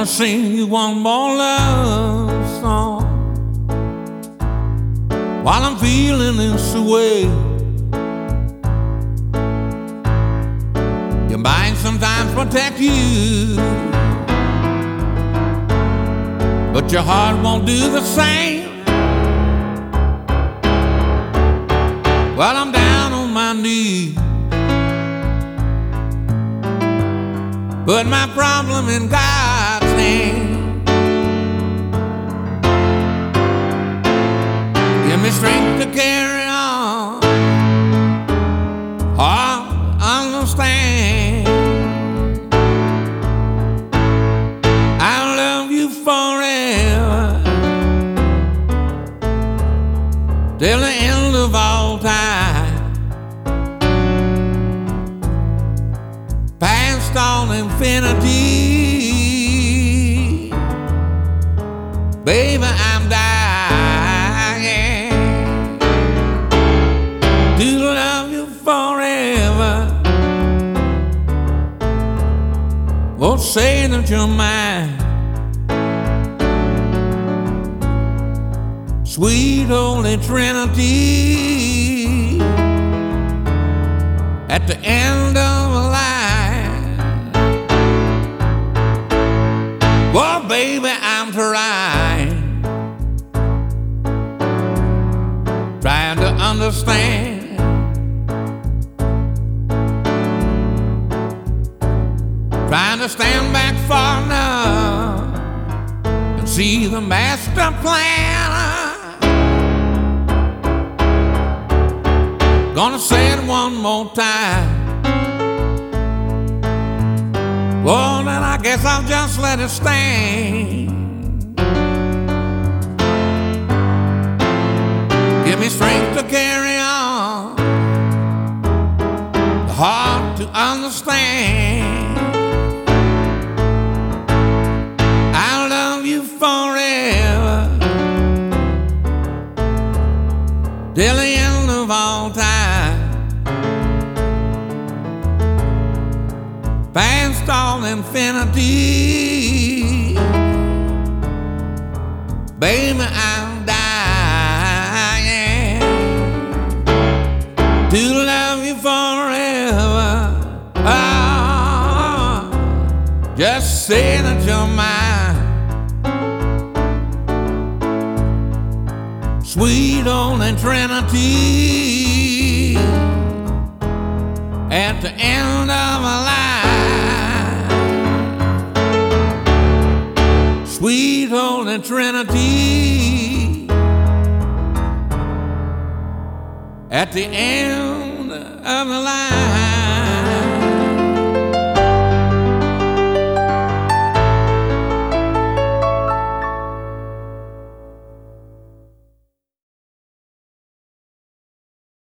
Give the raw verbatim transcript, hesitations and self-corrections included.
Gonna sing you one more love song while I'm feeling this way. Your mind sometimes protects you, but your heart won't do the same. While I'm down on my knees, put my problem in God's hand. Give me strength to carry on, heart to understand. I'll love you forever till the end of all time. Past all infinity, baby, I'm dying to love you forever. Won't say that you're mine, sweet Holy Trinity, at the end of a line. Well, baby, I'm trying, trying to understand, trying to stand back far enough and see the master plan. Gonna say it one more time. Well, then I guess I'll just let it stand. Give me strength to carry on, the heart to understand. I'll love you forever till the end of all time. Past all infinity, baby, I'm dying to love you forever. Oh, just say that you're mine, sweet Holy Trinity, at the end of a line. Sweet Holy Trinity, at the end of the line.